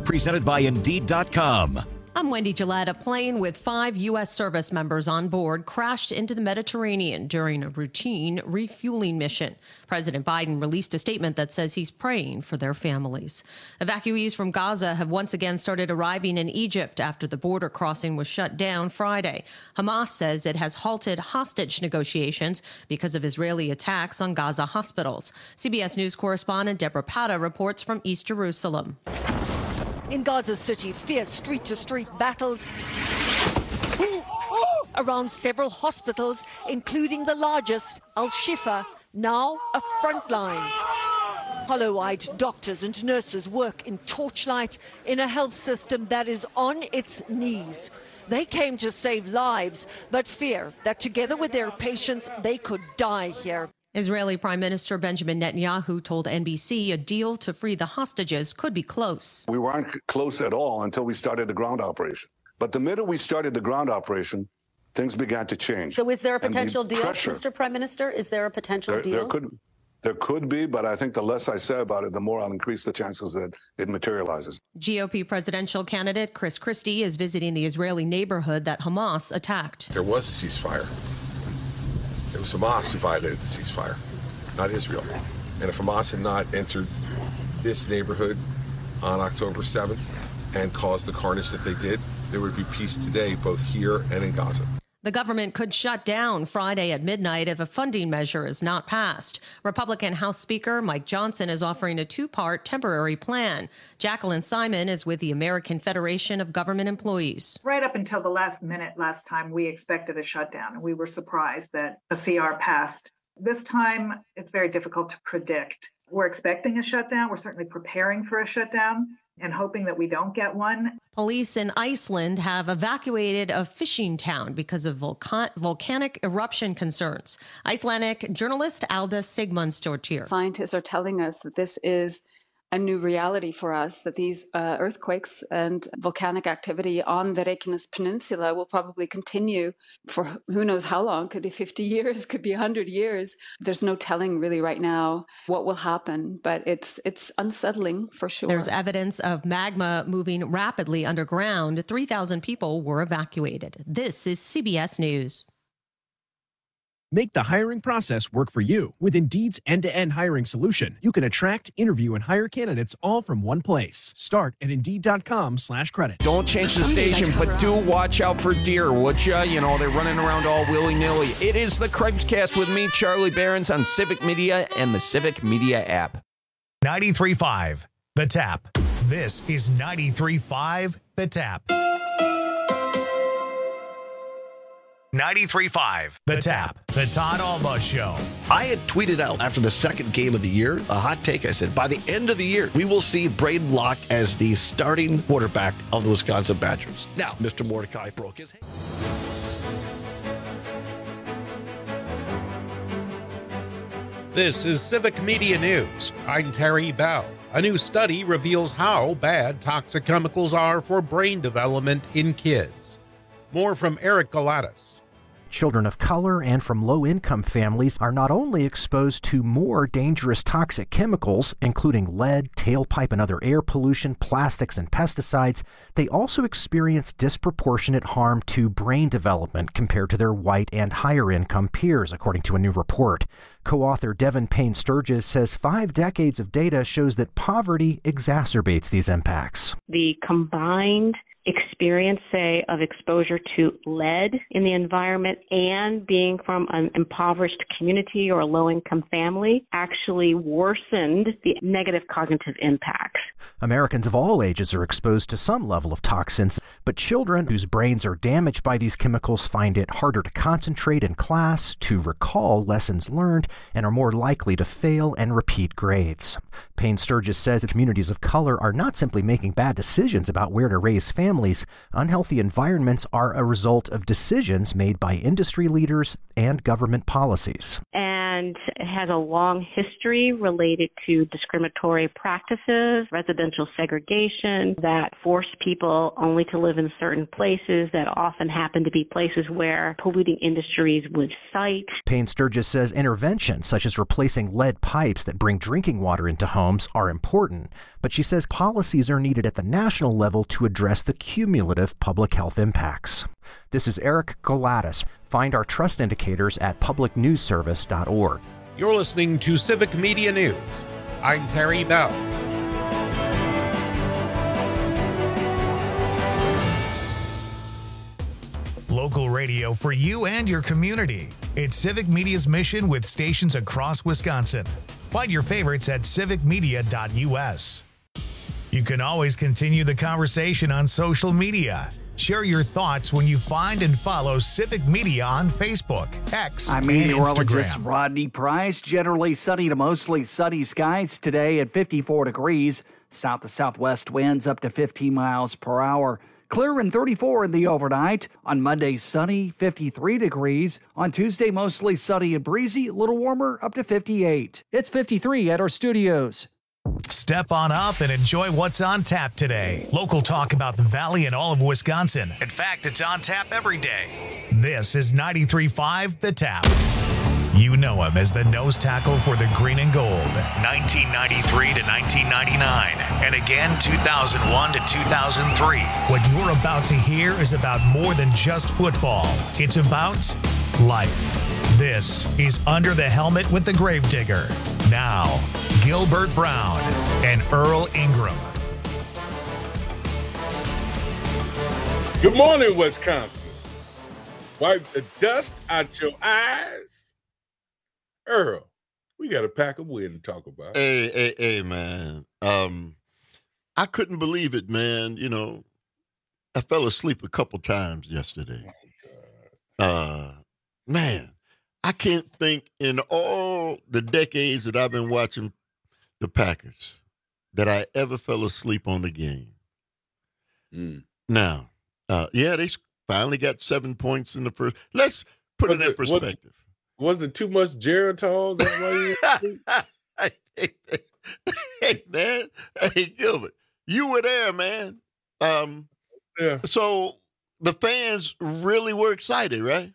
Presented by Indeed.com. I'm Wendy Gillette. A plane with 5 U.S. service members on board crashed into the Mediterranean during a routine refueling mission. President Biden released a statement that says he's praying for their families. Evacuees from Gaza have once again started arriving in Egypt after the border crossing was shut down Friday. Hamas says it has halted hostage negotiations because of Israeli attacks on Gaza hospitals. CBS News correspondent Deborah Pata reports from East Jerusalem. In Gaza City, fierce street-to-street battles around several hospitals, including the largest, Al-Shifa, now a front line. Hollow-eyed doctors and nurses work in torchlight in a health system that is on its knees. They came to save lives, but fear that together with their patients, they could die here. Israeli Prime Minister Benjamin Netanyahu told NBC a deal to free the hostages could be close. We weren't close at all until we started the ground operation. But the minute we started the ground operation, things began to change. So is there a potential deal, Mr. Prime Minister? Is there a potential deal? There could be, but I think the less I say about it, the more I'll increase the chances that it materializes. GOP presidential candidate Chris Christie is visiting the Israeli neighborhood that Hamas attacked. There was a ceasefire. It was Hamas who violated the ceasefire, not Israel. And if Hamas had not entered this neighborhood on October 7th and caused the carnage that they did, there would be peace today, both here and in Gaza. The government could shut down Friday at midnight if a funding measure is not passed. Republican House Speaker Mike Johnson is offering a 2-part temporary plan. Jacqueline Simon is with the American Federation of Government Employees. Right up until the last minute last time, we expected a shutdown, and we were surprised that a CR passed. This time, it's very difficult to predict. We're expecting a shutdown. We're certainly preparing for a shutdown and hoping that we don't get one. Police in Iceland have evacuated a fishing town because of volcanic eruption concerns. Icelandic journalist Alda Sigmundsdóttir. Scientists are telling us that this is a new reality for us, that these earthquakes and volcanic activity on the Reykjanes Peninsula will probably continue for who knows how long. Could be 50 years, could be 100 years. There's no telling really right now what will happen, but it's unsettling for sure. There's evidence of magma moving rapidly underground. 3,000 people were evacuated. This is CBS News. Make the hiring process work for you. With Indeed's end-to-end hiring solution, you can attract, interview, and hire candidates all from one place. Start at Indeed.com/credit. Don't change the station, but do watch out for deer, would ya? You know, they're running around all willy-nilly. It is the Craig's Cast with me, Charlie Behrens, on Civic Media and the Civic Media app. 93.5, The Tap. This is 93.5, The Tap. 93.5, The Tap, The Todd Alba Show. I had tweeted out after the second game of the year, a hot take. I said, by the end of the year, we will see Braden Locke as the starting quarterback of the Wisconsin Badgers. Now, Mr. Mordecai broke his hand. This is Civic Media News. I'm Terry Bell. A new study reveals how bad toxic chemicals are for brain development in kids. More from Eric Galatis. Children of color and from low-income families are not only exposed to more dangerous toxic chemicals, including lead, tailpipe and other air pollution, plastics and pesticides, they also experience disproportionate harm to brain development compared to their white and higher-income peers, according to a new report. Co-author Devin Payne Sturgis says 5 decades of data shows that poverty exacerbates these impacts. The combined experience, say, of exposure to lead in the environment and being from an impoverished community or a low-income family actually worsened the negative cognitive impacts. Americans of all ages are exposed to some level of toxins, but children whose brains are damaged by these chemicals find it harder to concentrate in class, to recall lessons learned, and are more likely to fail and repeat grades. Payne Sturgis says that communities of color are not simply making bad decisions about where to raise families. Unhealthy environments are a result of decisions made by industry leaders and government policies. And and has a long history related to discriminatory practices, residential segregation that force people only to live in certain places that often happen to be places where polluting industries would site. Payne Sturgis says interventions such as replacing lead pipes that bring drinking water into homes are important, but she says policies are needed at the national level to address the cumulative public health impacts. This is Eric Galatis. Find our trust indicators at publicnewsservice.org. You're listening to Civic Media News. I'm Terry Bell. Local radio for you and your community. It's Civic Media's mission with stations across Wisconsin. Find your favorites at civicmedia.us. You can always continue the conversation on social media. Share your thoughts when you find and follow Civic Media on Facebook, X, I'm and meteorologist Instagram. Rodney Price. Generally sunny to mostly sunny skies today at 54 degrees. South to southwest winds up to 15 miles per hour. Clear and 34 in the overnight. On Monday, sunny, 53 degrees. On Tuesday, mostly sunny and breezy, a little warmer, up to 58. It's 53 at our studios. Step on up and enjoy what's on tap today. Local talk about the Valley and all of Wisconsin. In fact, it's on tap every day. This is 93.5 The Tap. You know him as the nose tackle for the green and gold, 1993 to 1999, and again 2001 to 2003. What you're about to hear is about more than just football. It's about life. This is Under the Helmet with the Gravedigger. Now, Gilbert Brown and Earl Ingram. Good morning, Wisconsin. Wipe the dust out your eyes. Earl, we got a pack of win to talk about. Hey, man. I couldn't believe it, man. You know, I fell asleep a couple times yesterday. Man, I can't think in all the decades that I've been watching the Packers that I ever fell asleep on the game. Now, they finally got 7 points in the first. Let's put it in perspective. Was it too much Geritol? Hey, man. Hey, Gilbert, you were there, man. Yeah. So the fans really were excited, right?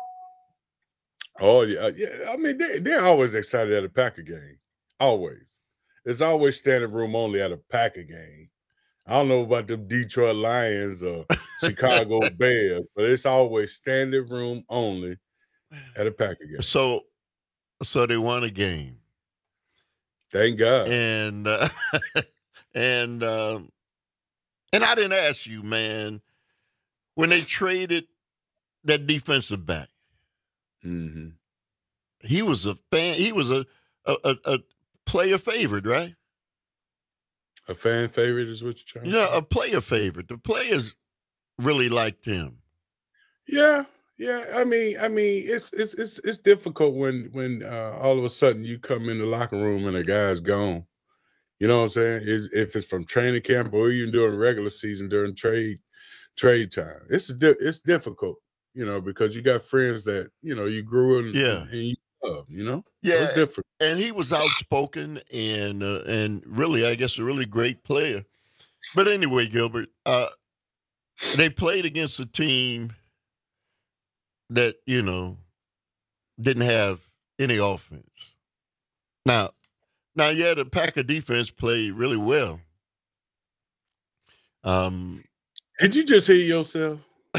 Oh, yeah. I mean, they're always excited at a Packer game. Always. It's always standing room only at a Packer game. I don't know about them Detroit Lions or Chicago Bears, but it's always standing room only at a Packer game. So they won a game. Thank God. And and I didn't ask you, man, when they traded that defensive back. Mm-hmm. He was a fan. He was a player favorite, right? A fan favorite is what you're trying to say? Yeah, a player favorite. The players really liked him. Yeah. I mean, it's difficult when all of a sudden you come in the locker room and a guy's gone. You know what I'm saying? If it's from training camp or even during regular season during trade time, it's difficult. You know, because you got friends that you grew in and you love. You know, yeah, so it's different. And he was outspoken and really, I guess, a really great player. But anyway, Gilbert, they played against a team that, didn't have any offense. Now, the Packer defense played really well. Did you just hear yourself?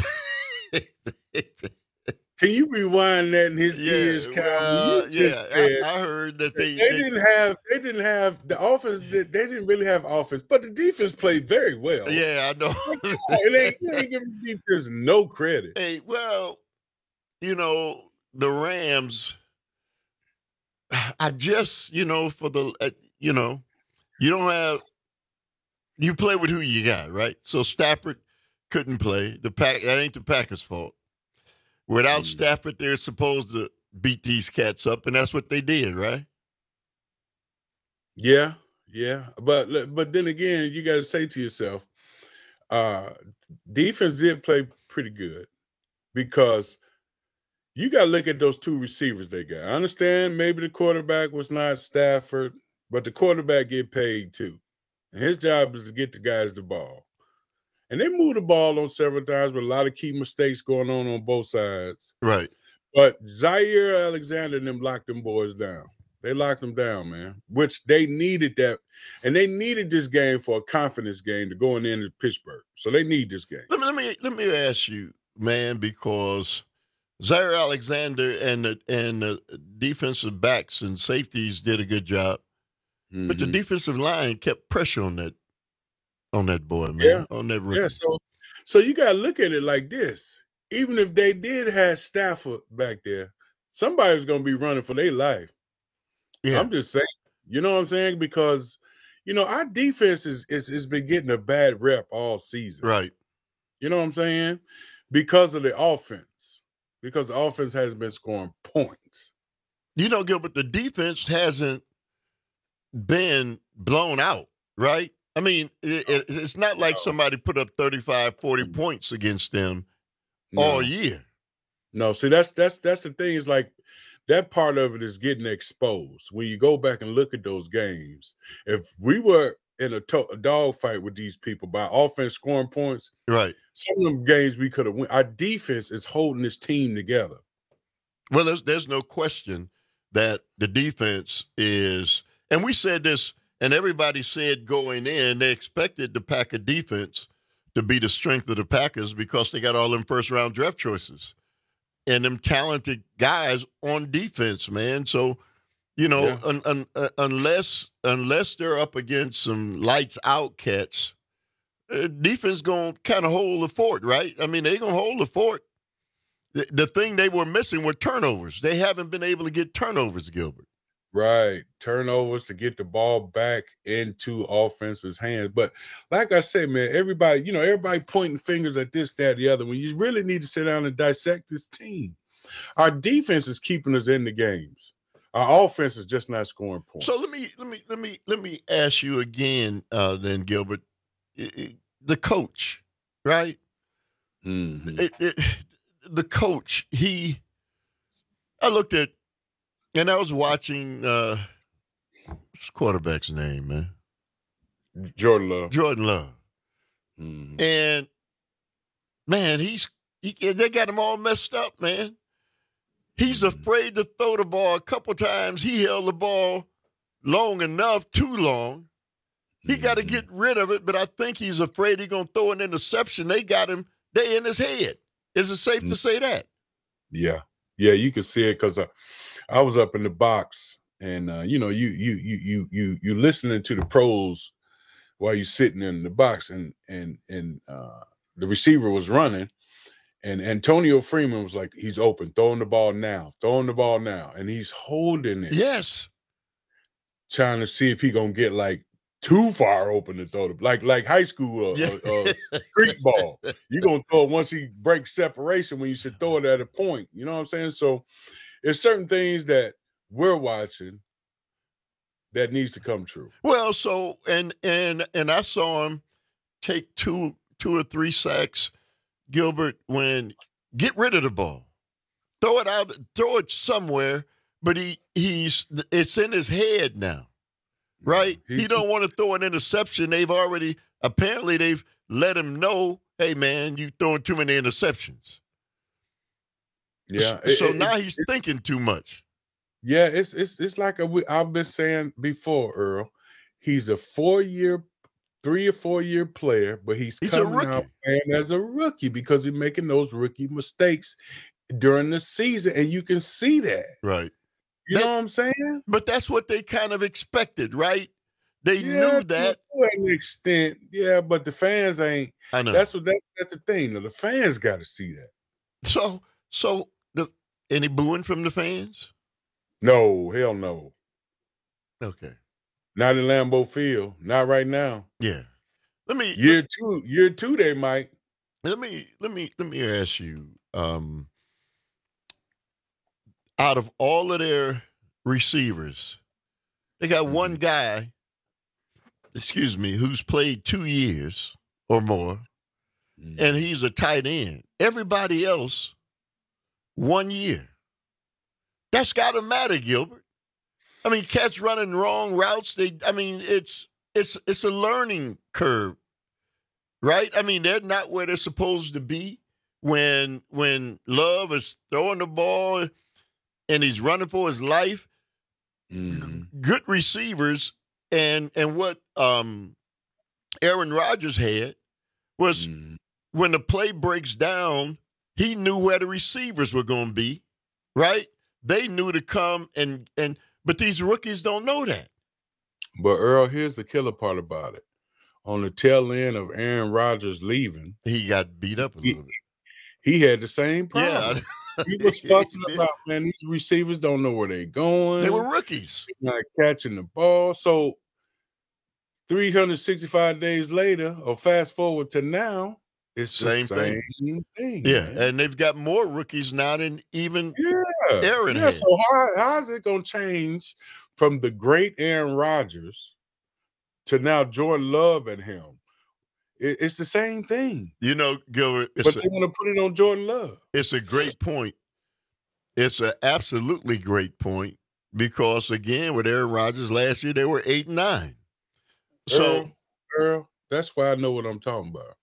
Can you rewind that in his ears, Kyle? I heard that they didn't have the offense. They didn't really have offense, but the defense played very well. Yeah, I know. You ain't giving the defense no credit. Hey, well, the Rams. I just, for the, you don't have. You play with who you got, right? So Stafford couldn't play. That ain't the Packers' fault. Without Stafford, they're supposed to beat these cats up, and that's what they did, right? Yeah. But then again, you got to say to yourself, defense did play pretty good because you got to look at those two receivers they got. I understand maybe the quarterback was not Stafford, but the quarterback get paid too. And his job is to get the guys the ball. And they moved the ball on several times with a lot of key mistakes going on both sides. Right. But Zaire Alexander and them locked them boys down. They locked them down, man, which they needed that. And they needed this game for a confidence game to going into Pittsburgh. So they need this game. Let me ask you, man, because Zaire Alexander and the defensive backs and safeties did a good job. Mm-hmm. But the defensive line kept pressure on that boy, man, on that rookie. Yeah, so you got to look at it like this. Even if they did have Stafford back there, somebody was going to be running for their life. Yeah. I'm just saying, you know what I'm saying? Because, our defense is been getting a bad rep all season. Right. You know what I'm saying? Because of the offense. Because the offense hasn't been scoring points. Gilbert, the defense hasn't been blown out, right? I mean, it's not like somebody put up 35, 40 points against them all year. No, see, that's the thing. Is like that part of it is getting exposed. When you go back and look at those games, if we were in a dogfight with these people by offense scoring points, right? Some of them games we could have won. Our defense is holding this team together. Well, there's no question that the defense is, and we said this. And everybody said going in, they expected the Packer defense to be the strength of the Packers because they got all them first-round draft choices and them talented guys on defense, man. So, unless they're up against some lights-out cats, defense going to kind of hold the fort, right? I mean, they're going to hold the fort. The thing they were missing were turnovers. They haven't been able to get turnovers, Gilbert. Right. Turnovers to get the ball back into offense's hands. But like I said, man, everybody pointing fingers at this, that, the other. When you really need to sit down and dissect this team. Our defense is keeping us in the games. Our offense is just not scoring points. So let me ask you again, then, Gilbert. The coach, right? Mm-hmm. The coach, I looked at, and I was watching, what's the quarterback's name, man? Jordan Love. Mm-hmm. And, man, they got him all messed up, man. He's afraid to throw the ball. A couple times he held the ball long enough, too long. He got to get rid of it, but I think he's afraid he's going to throw an interception. They got him. They in his head. Is it safe to say that? Yeah. Yeah, you can see it because I was up in the box, and you listening to the pros while you're sitting in the box, and the receiver was running, and Antonio Freeman was like, he's open, throwing the ball now, and he's holding it. Yes. Trying to see if he gonna get like too far open to throw the like high school street ball. You're gonna throw it once he breaks separation when you should throw it at a point. You know what I'm saying? So there's certain things that we're watching that needs to come true. Well, so and I saw him take two or three sacks, Gilbert, when get rid of the ball. Throw it out, throw it somewhere, but it's in his head now. Right? He don't want to throw an interception. They've let him know, hey man, you throwing too many interceptions. Yeah. So now he's thinking too much. Yeah, it's like I've been saying before, Earl. He's a 3 or 4 year player, but he's coming out playing as a rookie because he's making those rookie mistakes during the season, and you can see that. Right. You know what I'm saying? But that's what they kind of expected, right? They knew that to an extent. Yeah, but the fans ain't. I know. That's the thing. The fans got to see that. So any booing from the fans? No, hell no. Okay. Not in Lambeau Field. Not right now. Yeah. Year two, they might. Let me ask you. Out of all of their receivers, they got one guy, who's played 2 years or more, and he's a tight end. Everybody else 1 year. That's got to matter, Gilbert. I mean, cats running wrong routes. It's a learning curve, right? I mean, they're not where they're supposed to be when Love is throwing the ball and he's running for his life. Mm-hmm. Good receivers, and what Aaron Rodgers had was when the play breaks down, he knew where the receivers were going to be, right? They knew to come but these rookies don't know that. But Earl, here's the killer part about it. On the tail end of Aaron Rodgers leaving, he got beat up a little bit. He had the same problem. Yeah. He was fussing about, man, these receivers don't know where they're going. They were rookies. They're not catching the ball. So 365 days later, or fast forward to now, it's the same thing. Yeah, man. and they've got more rookies now than even Aaron had. So how is it going to change from the great Aaron Rodgers to now Jordan Love and him? It's the same thing. You know, Gilbert. But they want to put it on Jordan Love. It's a great point. It's an absolutely great point because, again, with Aaron Rodgers last year, they were 8-9. So, Earl, that's why I know what I'm talking about.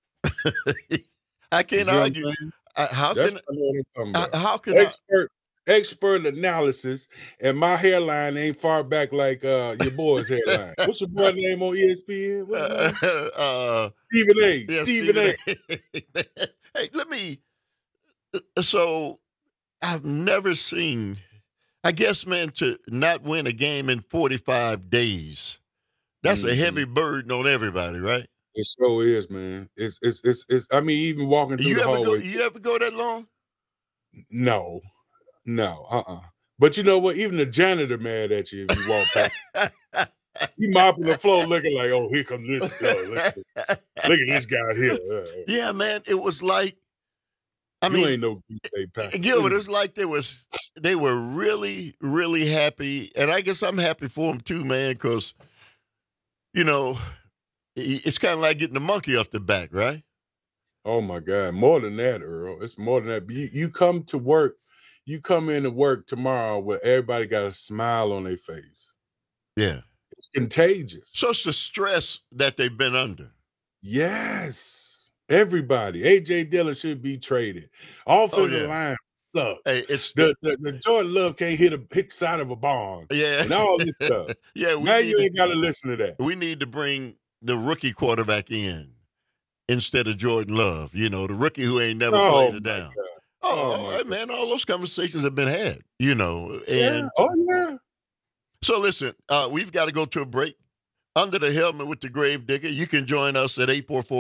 I can't argue. How can expert analysis, and my hairline ain't far back like your boy's hairline. What's your boy's name on ESPN? Stephen A. Yeah, Stephen A. Hey, so I've never seen, I guess, man, to not win a game in 45 days. That's a heavy burden on everybody, right? It sure is, man. It's I mean, even walking through the hallway. You ever go that long? No. But you know what? Even the janitor mad at you if you walk past. He mopping the floor looking like, oh, here comes this. Look at this guy here. Yeah, man. It was like, you ain't no Gilbert, it's like they were really, really happy. And I guess I'm happy for them too, man, because, you know, it's kind of like getting the monkey off the back, right? Oh, my God. More than that, Earl. It's more than that. You come to work. You come into work tomorrow where everybody got a smile on their face. Yeah. It's contagious. So it's the stress that they've been under. Yes. Everybody. A.J. Dillon should be traded. Offensive line sucks. Hey, it's the Jordan Love can't hit the side of a barn. Yeah. And all this stuff. Yeah. Now you ain't got to listen to that. We need to bring the rookie quarterback in instead of Jordan Love. You know, the rookie who ain't never played it down. God. Oh, man, all those conversations have been had, you know. And yeah. So listen, we've got to go to a break. Under the Helmet with the Gravedigger. You can join us at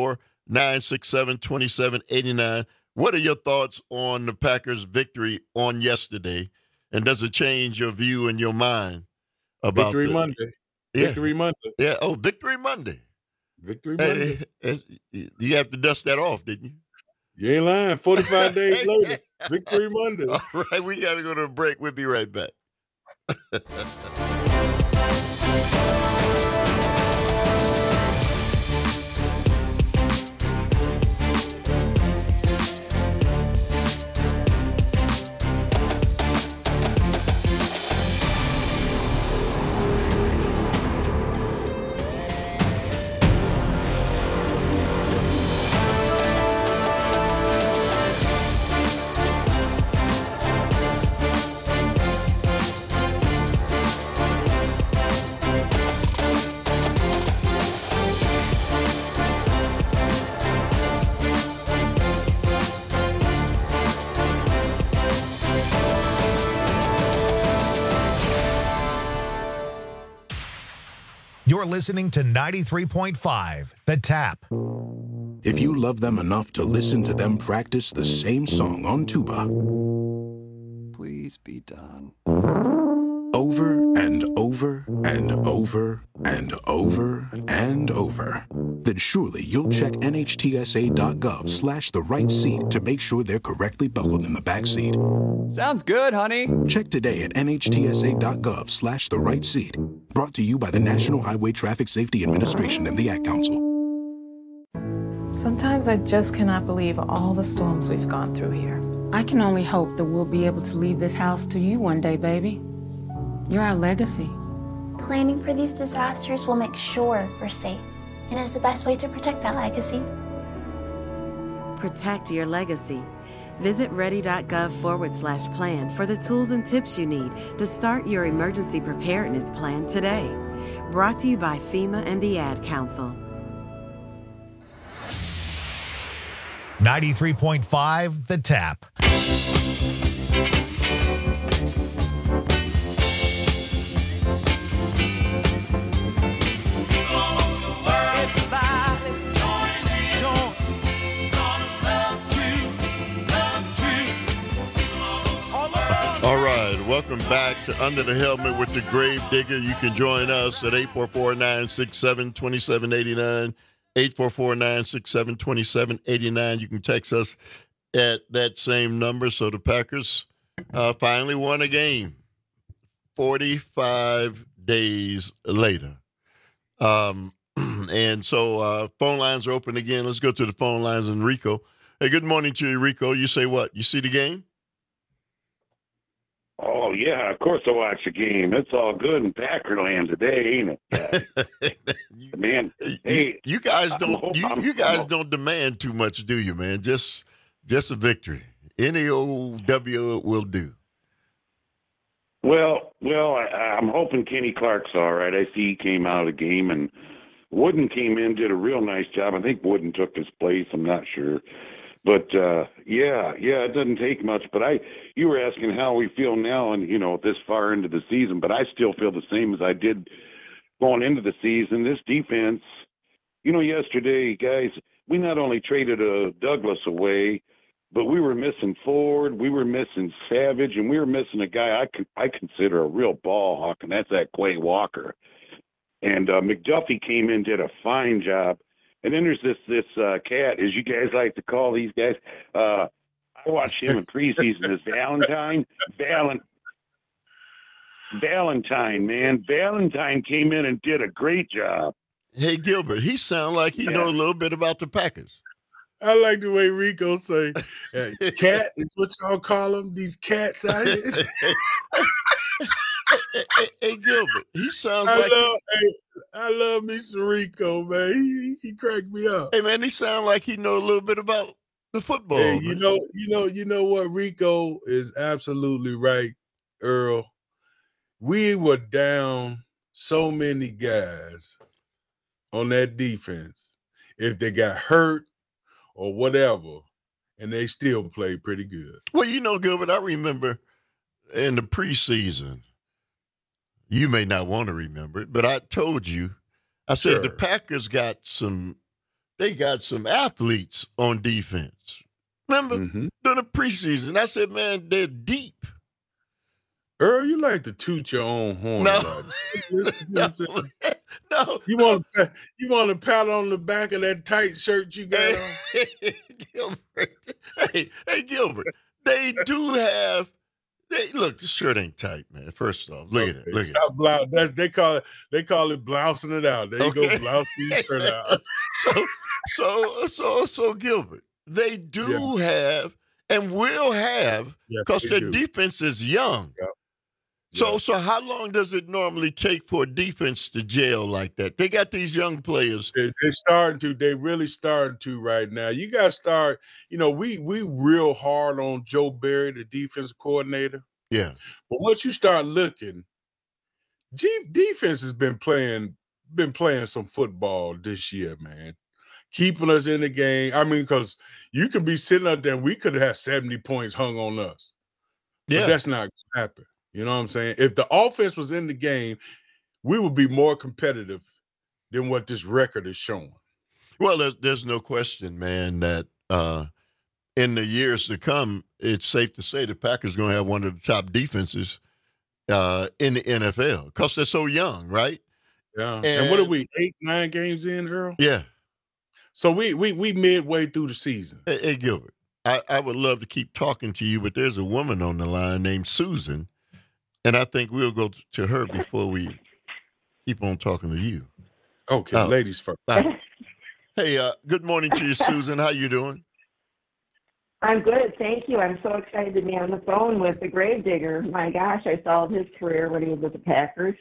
844-967-2789. What are your thoughts on the Packers' victory on yesterday? And does it change your view and your mind about Victory Monday? Yeah. Victory Monday. Yeah. Oh, Victory Monday. Victory Monday. You have to dust that off, didn't you? You ain't lying. 45 days later, Victory Monday. All right, we got to go to a break. We'll be right back. You're listening to 93.5, The Tap. If you love them enough to listen to them practice the same song on tuba, please be done. Over and over and over and over and over, then surely you'll check NHTSA.gov/the right seat to make sure they're correctly buckled in the back seat. Sounds good, honey. Check today at NHTSA.gov/the right seat. Brought to you by the National Highway Traffic Safety Administration and the Ad Council. Sometimes I just cannot believe all the storms we've gone through here. I can only hope that we'll be able to leave this house to you one day, baby. You're our legacy. Planning for these disasters will make sure we're safe, and is the best way to protect that legacy. Protect your legacy. Visit ready.gov/plan for the tools and tips you need to start your emergency preparedness plan today. Brought to you by FEMA and the Ad Council. 93.5 The Tap. All right, welcome back to Under the Helmet with the Grave Digger. You can join us at 844-967-2789, 844-967-2789. You can text us at that same number. So the Packers finally won a game 45 days later. And so phone lines are open again. Let's go to the phone lines. And Rico. Hey, good morning to you, Rico. You say what? You see the game? Oh, yeah, of course I watch the game. It's all good in Packerland today, ain't it? Man, hey, you guys don't you guys don't demand too much, do you, man? Just a victory. Any old W will do. Well, I'm hoping Kenny Clark's all right. I see he came out of the game, and Wooden came in, did a real nice job. I think Wooden took his place. I'm not sure. But, yeah, it doesn't take much. But you were asking how we feel now and, this far into the season, but I still feel the same as I did going into the season. This defense, yesterday, guys, we not only traded Douglas away, but we were missing Ford, we were missing Savage, and we were missing a guy I consider a real ball hawk, and that's that Quay Walker. And McDuffie came in, did a fine job. And then there's this cat, as you guys like to call these guys. I watched him in preseason as Valentine. Valentine, man. Valentine came in and did a great job. Hey, Gilbert, he sounds like he knows a little bit about the Packers. I like the way Rico say, cat is what y'all call them, these cats out here. Hey, Gilbert, he sounds I love me some Rico, man. He cracked me up. Hey, man, he sounds like he know a little bit about the football. Hey, you know what? Rico is absolutely right, Earl. We were down so many guys on that defense. If they got hurt or whatever, and they still played pretty good. Well, Gilbert, I remember in the preseason, you may not want to remember it, but I told you, I said Sure. the Packers got some athletes on defense. Remember? Mm-hmm. During the preseason, I said, man, they're deep. Earl, you like to toot your own horn. No. No. You want to pat on the back of that tight shirt you got on? Gilbert. Hey, Gilbert, they do have. Look, this shirt ain't tight, man. First off, look at it. Look at it. They call it blousing it out. There you go, blousing your shirt out. So Gilbert, they do have and will have because their defense is young. Yep. So how long does it normally take for a defense to gel like that? They got these young players. They're starting to. They really starting to right now. You got to start. We real hard on Joe Barry, the defensive coordinator. Yeah. But once you start looking, defense has been playing some football this year, man. Keeping us in the game. I mean, because you could be sitting up there and we could have 70 points hung on us. Yeah. But that's not going to happen. You know what I'm saying? If the offense was in the game, we would be more competitive than what this record is showing. Well, there's no question, man, that in the years to come, it's safe to say the Packers are going to have one of the top defenses in the NFL because they're so young, right? Yeah. And what are we, 8-9 games in, Earl? Yeah. So we midway through the season. Hey, Gilbert, I would love to keep talking to you, but there's a woman on the line named Susan. And I think we'll go to her before we keep on talking to you. Okay, ladies first. Hey, good morning to you, Susan. How you doing? I'm good, thank you. I'm so excited to be on the phone with the Gravedigger. My gosh, I followed his career when he was with the Packers.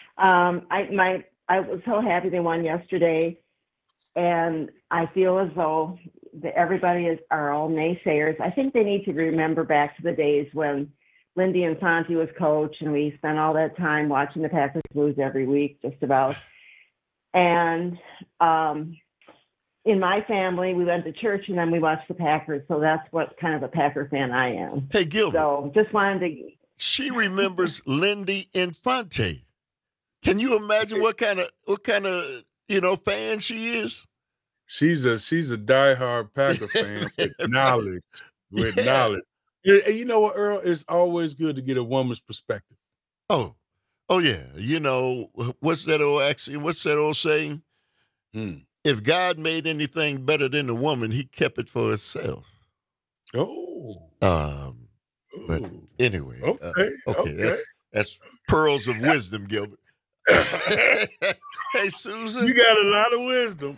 I was so happy they won yesterday, and I feel as though everybody are all naysayers. I think they need to remember back to the days when Lindy Infante was coach, and we spent all that time watching the Packers lose every week, just about. And in my family, we went to church and then we watched the Packers. So that's what kind of a Packer fan I am. Hey, Gilbert. So just wanted to. She remembers Lindy Infante. Can you imagine what kind of fan she is? She's a diehard Packer fan with knowledge. Knowledge. And you know what, Earl? It's always good to get a woman's perspective. Oh yeah. You know, what's that old axiom? What's that old saying? If God made anything better than a woman, he kept it for himself. Oh. But anyway. Okay. That's pearls of wisdom, Gilbert. Hey, Susan. You got a lot of wisdom.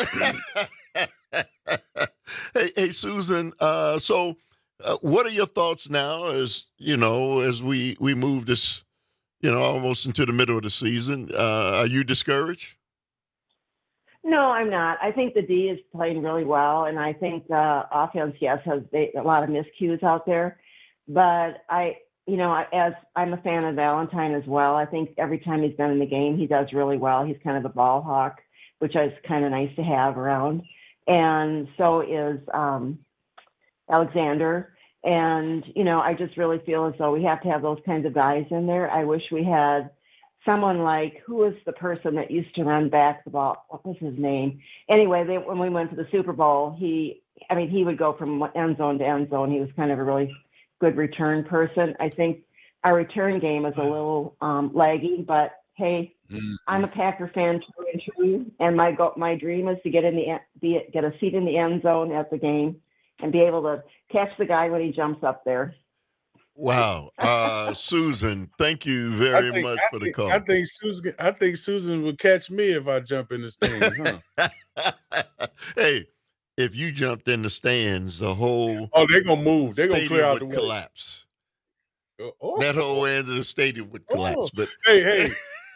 Hey, Susan. So what are your thoughts now as we move this, almost into the middle of the season? Are you discouraged? No, I'm not. I think the D is playing really well, and I think the offense, yes, has a lot of miscues out there. But as I'm a fan of Valentine as well, I think every time he's been in the game, he does really well. He's kind of a ball hawk, which is kind of nice to have around. And so is Alexander. And, I just really feel as though we have to have those kinds of guys in there. I wish we had someone like, who was the person that used to run back the ball? What was his name? Anyway, when we went to the Super Bowl, he would go from end zone to end zone. He was kind of a really good return person. I think our return game is a little laggy, but hey, I'm a Packer fan through and true, and my dream is to get a seat in the end zone at the game and be able to catch the guy when he jumps up there. Wow, Susan, thank you very much for the call. I think Susan would catch me if I jump in the stands. Huh? Hey, if you jumped in the stands, the whole they're gonna move. They're gonna clear out the way. Collapse. That whole end of the stadium would collapse. But hey,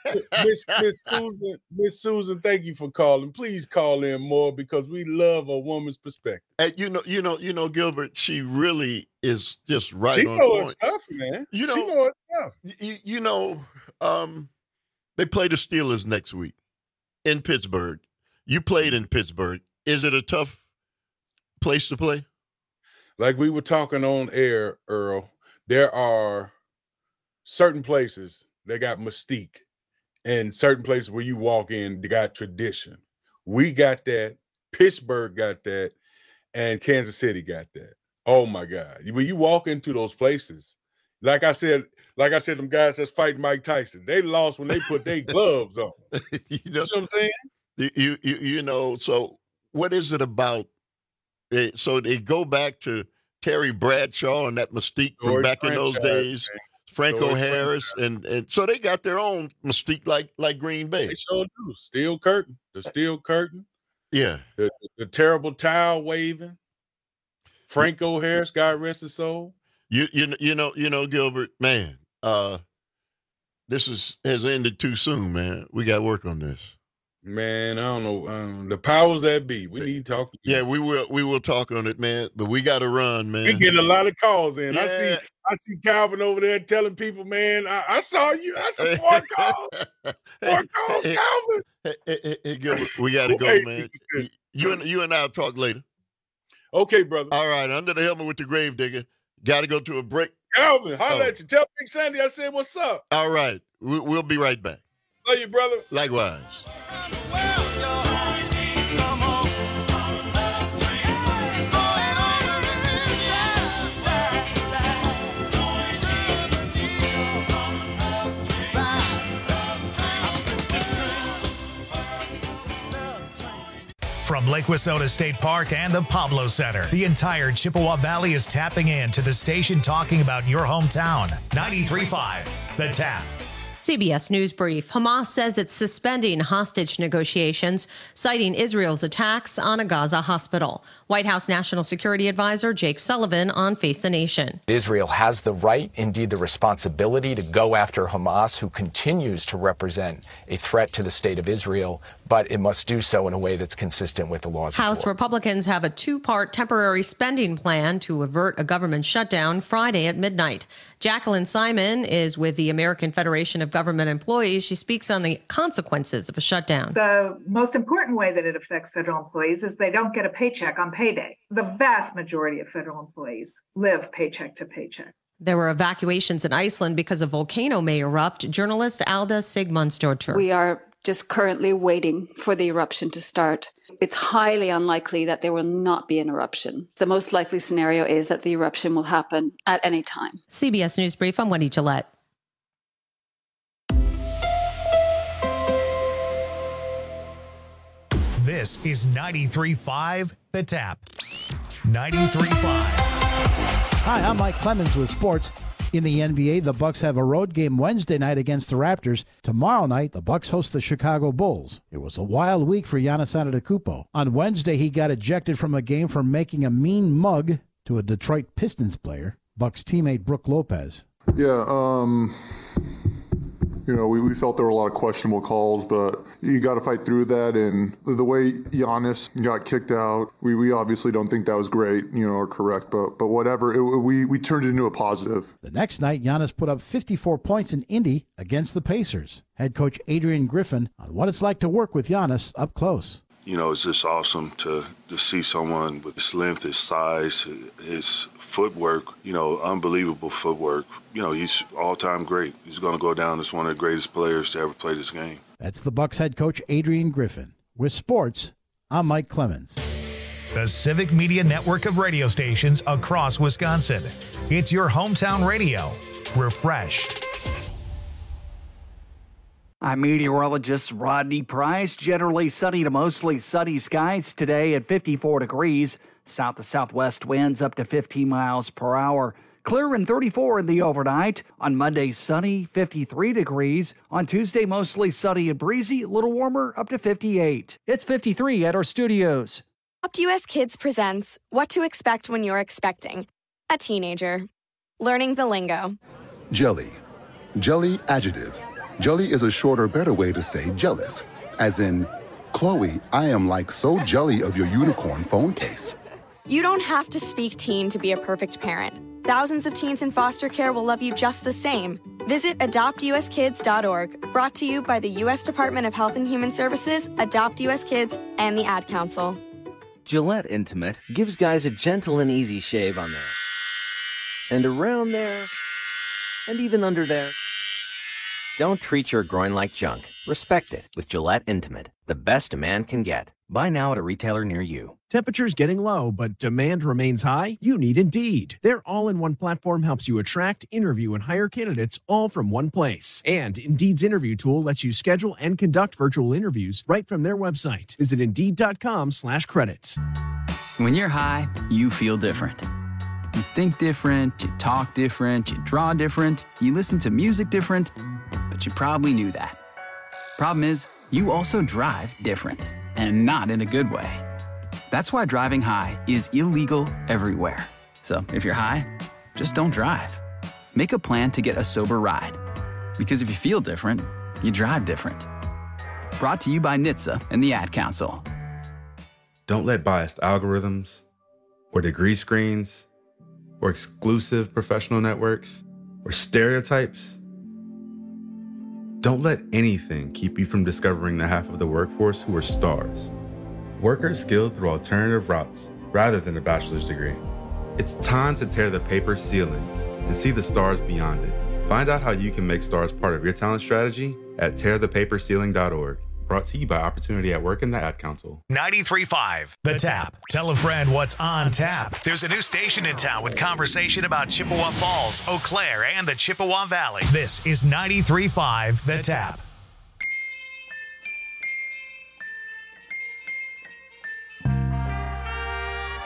Miss Susan, thank you for calling. Please call in more because we love a woman's perspective. And you know, Gilbert, she really is just right she on know point. Her stuff, man. She know her stuff. They play the Steelers next week in Pittsburgh. You played in Pittsburgh. Is it a tough place to play? Like we were talking on air, Earl, there are certain places that got mystique and certain places where you walk in, they got tradition. We got that. Pittsburgh got that. And Kansas City got that. Oh, my God. When you walk into those places, like I said, them guys that's fighting Mike Tyson, they lost when they put their gloves on. You know what I'm saying? So what is it about? So they go back to Terry Bradshaw and that mystique from George back in those days. Man. Franco Harris, and so they got their own mystique like Green Bay. They sure do. The steel curtain. Yeah. The terrible towel waving. Franco Harris, God rest his soul. You know, Gilbert, man, this has ended too soon, man. We got to work on this. Man, I don't know. The powers that be. We need to talk to you. Yeah, we will talk on it, man. But we got to run, man. We're getting a lot of calls in. Yeah. I see Calvin over there telling people, man, I saw you. I saw 4 calls. 4 calls, Calvin. Hey, Gilbert, we got to go, man. You and I'll talk later. Okay, brother. All right, under the helmet with the Gravedigger. Got to go to a break. Calvin, holler at you. Tell Big Sandy I said what's up. All right. We'll be right back. Love you, brother. Likewise. From Lake Wissota State Park and the Pablo Center, the entire Chippewa Valley is tapping in to the station talking about your hometown. 93.5 The Tap. CBS News Brief. Hamas says it's suspending hostage negotiations, citing Israel's attacks on a Gaza hospital. White House National Security Advisor Jake Sullivan on Face the Nation. Israel has the right, indeed the responsibility, to go after Hamas, who continues to represent a threat to the state of Israel, but it must do so in a way that's consistent with the laws House of war. Republicans have a two-part temporary spending plan to avert a government shutdown Friday at midnight. Jacqueline Simon is with the American Federation of Government Employees. She speaks on the consequences of a shutdown. The most important way that it affects federal employees is they don't get a paycheck on payday. The vast majority of federal employees live paycheck to paycheck. There were evacuations in Iceland because a volcano may erupt. Journalist Alda Sigmundsdóttir. We are just currently waiting for the eruption to start. It's highly unlikely that there will not be an eruption. The most likely scenario is that the eruption will happen at any time. CBS News Brief, I'm Wendy Gillette. This is 93.5 The Tap. 93.5. Hi, I'm Mike Clemens with sports. In the NBA, the Bucks have a road game Wednesday night against the Raptors. Tomorrow night, the Bucks host the Chicago Bulls. It was a wild week for Giannis Antetokounmpo. On Wednesday, he got ejected from a game for making a mean mug to a Detroit Pistons player, Bucks teammate Brook Lopez. We felt there were a lot of questionable calls, but you got to fight through that. And the way Giannis got kicked out, we obviously don't think that was great, or correct, but whatever. We turned it into a positive. The next night, Giannis put up 54 points in Indy against the Pacers. Head coach Adrian Griffin on what it's like to work with Giannis up close. It's just awesome to see someone with his length, his size, his footwork, unbelievable footwork. He's all-time great. He's going to go down as one of the greatest players to ever play this game. That's the Bucks head coach Adrian Griffin. With sports, I'm Mike Clemens. The Civic Media Network of radio stations across Wisconsin. It's your hometown radio. Refreshed. I'm meteorologist Rodney Price. Generally sunny to mostly sunny skies today at 54 degrees. South to southwest winds up to 15 miles per hour. Clear and 34 in the overnight. On Monday, sunny, 53 degrees. On Tuesday, mostly sunny and breezy, a little warmer, up to 58. It's 53 at our studios. Adopt US Kids presents What to Expect When You're Expecting a Teenager. Learning the lingo. Jelly. Jelly adjective. Jelly is a shorter, better way to say jealous. As in, Chloe, I am like so jelly of your unicorn phone case. You don't have to speak teen to be a perfect parent. Thousands of teens in foster care will love you just the same. Visit adoptuskids.org, brought to you by the U.S. Department of Health and Human Services, Adopt U.S. Kids, and the Ad Council. Gillette Intimate gives guys a gentle and easy shave on there. And around there, and even under there. Don't treat your groin like junk. Respect it with Gillette Intimate, the best a man can get. Buy now at a retailer near you. Temperatures getting low, but demand remains high? You need Indeed. Their all-in-one platform helps you attract, interview, and hire candidates all from one place. And Indeed's interview tool lets you schedule and conduct virtual interviews right from their website. Visit Indeed.com/credits. When you're high, you feel different. You think different, you talk different, you draw different, you listen to music different, but you probably knew that. Problem is, you also drive different, and not in a good way. That's why driving high is illegal everywhere. So if you're high, just don't drive. Make a plan to get a sober ride. Because if you feel different, you drive different. Brought to you by NHTSA and the Ad Council. Don't let biased algorithms or degree screens or exclusive professional networks or stereotypes. Don't let anything keep you from discovering the half of the workforce who are stars. Workers skilled through alternative routes rather than a bachelor's degree. It's time to tear the paper ceiling and see the stars beyond it. Find out how you can make stars part of your talent strategy at tearthepaperceiling.org. Brought to you by Opportunity at Work and the Ad Council. 93.5 The Tap. Tell a friend what's on tap. There's a new station in town with conversation about Chippewa Falls, Eau Claire, and the Chippewa Valley. This is 93.5 The Tap.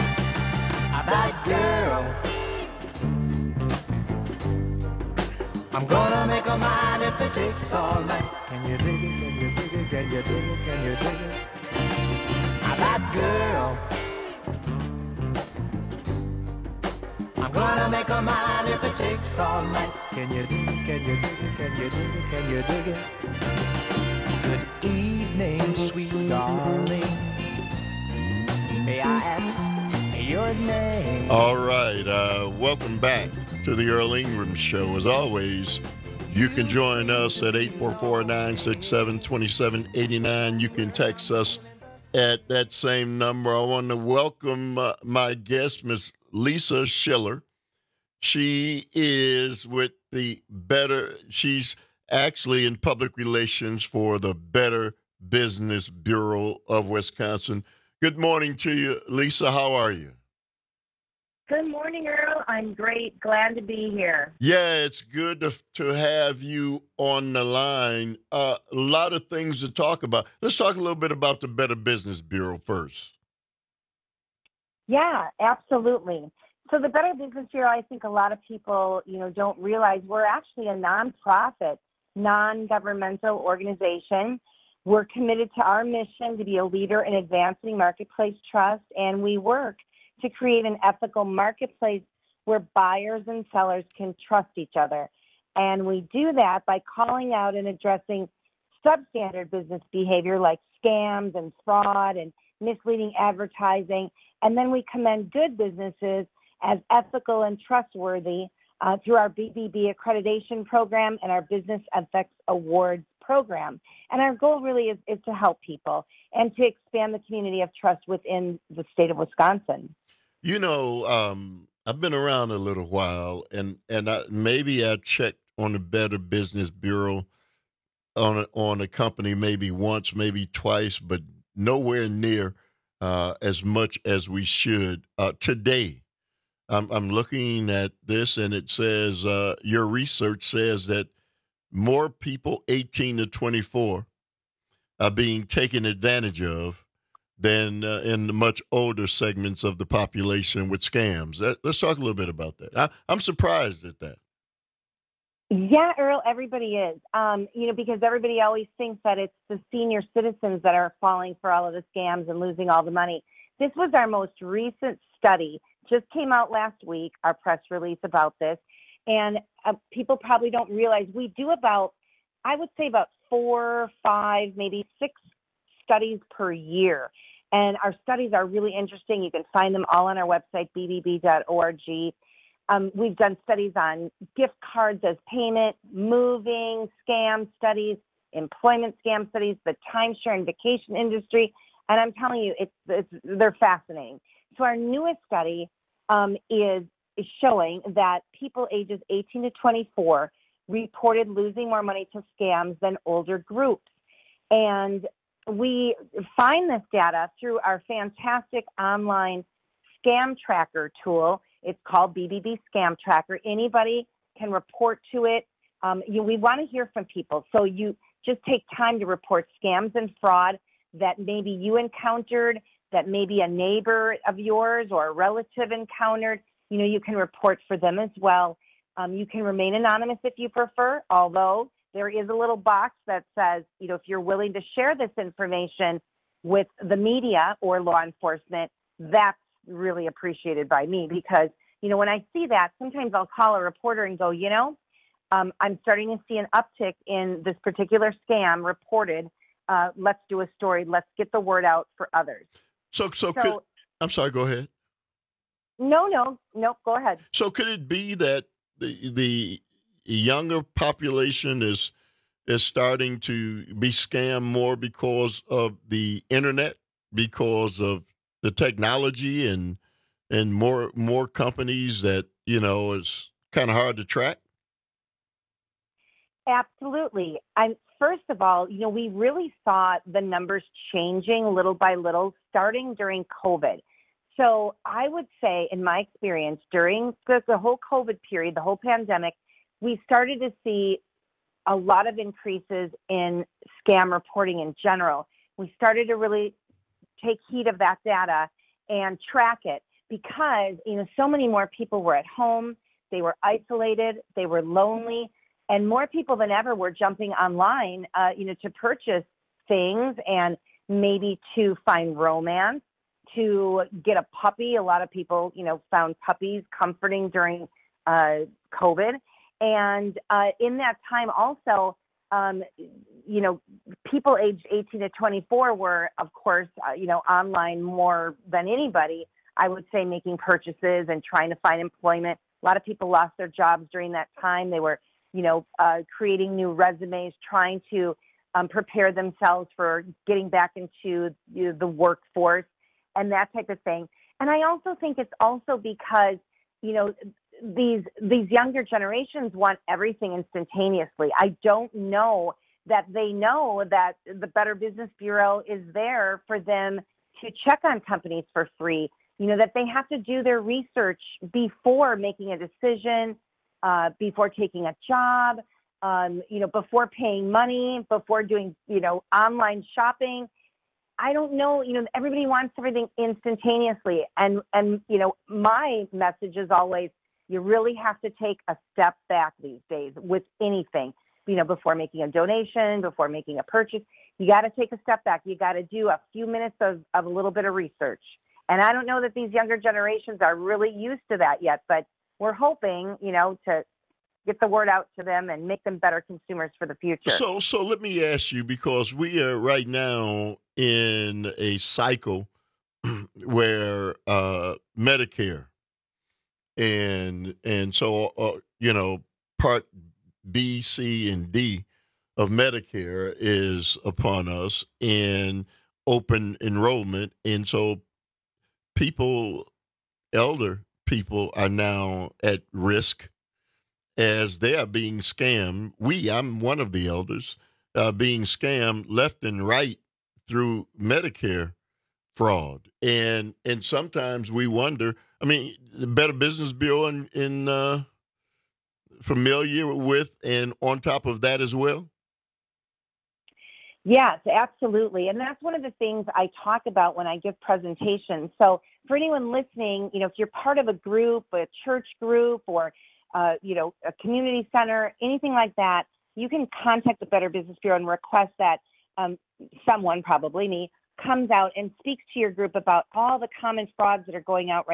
That girl I'm gonna make a mine if it takes all night. Can you dig it? Can you dig it? Can you dig it? Can you dig it? Now that girl. I'm gonna make a mine if it takes all night. Can you dig it? Can you dig it? Can you dig it? Can you dig it? Good evening, sweet darling. May I ask your name? All right. Welcome back to the Earl Ingram Show. As always, you can join us at 844-967-2789. You can text us at that same number. I want to welcome my guest, Miss Lisa Schiller. She is with she's actually in public relations for the Better Business Bureau of Wisconsin. Good morning to you, Lisa. How are you? Good morning, Earl. I'm great. Glad to be here. Yeah, it's good to have you on the line. A lot of things to talk about. Let's talk a little bit about the Better Business Bureau first. Yeah, absolutely. So the Better Business Bureau, I think a lot of people, don't realize we're actually a nonprofit, non-governmental organization. We're committed to our mission to be a leader in advancing marketplace trust, and we work to create an ethical marketplace where buyers and sellers can trust each other. And we do that by calling out and addressing substandard business behavior like scams and fraud and misleading advertising. And then we commend good businesses as ethical and trustworthy through our BBB accreditation program and our Business Ethics Awards program. And our goal really is to help people and to expand the community of trust within the state of Wisconsin. I've been around a little while, and maybe I checked on the Better Business Bureau on a company maybe once, maybe twice, but nowhere near as much as we should. Today, I'm looking at this, and it says your research says that more people 18 to 24 are being taken advantage of than in the much older segments of the population with scams. Let's talk a little bit about that. I'm surprised at that. Yeah, Earl, everybody is, because everybody always thinks that it's the senior citizens that are falling for all of the scams and losing all the money. This was our most recent study, just came out last week, our press release about this. And people probably don't realize we do about 4, 5, maybe 6 studies per year. And our studies are really interesting. You can find them all on our website, bbb.org. We've done studies on gift cards as payment, moving scam studies, employment scam studies, the timeshare and vacation industry. And I'm telling you, they're fascinating. So our newest study is showing that people ages 18 to 24 reported losing more money to scams than older groups. And we find this data through our fantastic online scam tracker tool. It's called BBB Scam Tracker. Anybody can report to it. We want to hear from people. So you just take time to report scams and fraud that maybe you encountered, that maybe a neighbor of yours or a relative encountered. You can report for them as well. You can remain anonymous if you prefer, although there is a little box that says, if you're willing to share this information with the media or law enforcement, that's really appreciated by me because, when I see that, sometimes I'll call a reporter and go, I'm starting to see an uptick in this particular scam reported. Let's do a story. Let's get the word out for others. I'm sorry, go ahead. No, go ahead. So could it be that the younger population is starting to be scammed more because of the internet, because of the technology and more companies that, it's kind of hard to track? Absolutely. First of all, we really saw the numbers changing little by little starting during COVID. So I would say, in my experience, during the whole COVID period, the whole pandemic, we started to see a lot of increases in scam reporting in general. We started to really take heed of that data and track it because, so many more people were at home, they were isolated, they were lonely. And more people than ever were jumping online, to purchase things and maybe to find romance, to get a puppy. A lot of people, found puppies comforting during COVID. And in that time also, people aged 18 to 24 were, of course, online more than anybody, I would say, making purchases and trying to find employment. A lot of people lost their jobs during that time. They were, creating new resumes, trying to prepare themselves for getting back into the workforce and that type of thing. And I also think it's also because, these younger generations want everything instantaneously. I don't know that they know that the Better Business Bureau is there for them to check on companies for free, that they have to do their research before making a decision, before taking a job, before paying money, before doing, online shopping. I don't know, everybody wants everything instantaneously. And my message is always, you really have to take a step back these days with anything, before making a donation, before making a purchase. You got to take a step back. You got to do a few minutes of a little bit of research. And I don't know that these younger generations are really used to that yet, but we're hoping, to get the word out to them and make them better consumers for the future. So let me ask you, because we are right now in a cycle where Medicare and so Part B, C, and D of Medicare is upon us in open enrollment, and so elder people are now at risk as they are being scammed. I'm one of the elders, being scammed left and right through Medicare fraud. And sometimes we wonder, the Better Business Bureau in familiar with and on top of that as well? Yes, absolutely. And that's one of the things I talk about when I give presentations. So for anyone listening, if you're part of a group, a church group, or a community center, anything like that, you can contact the Better Business Bureau and request that someone, probably me, comes out and speaks to your group about all the common frauds that are going on,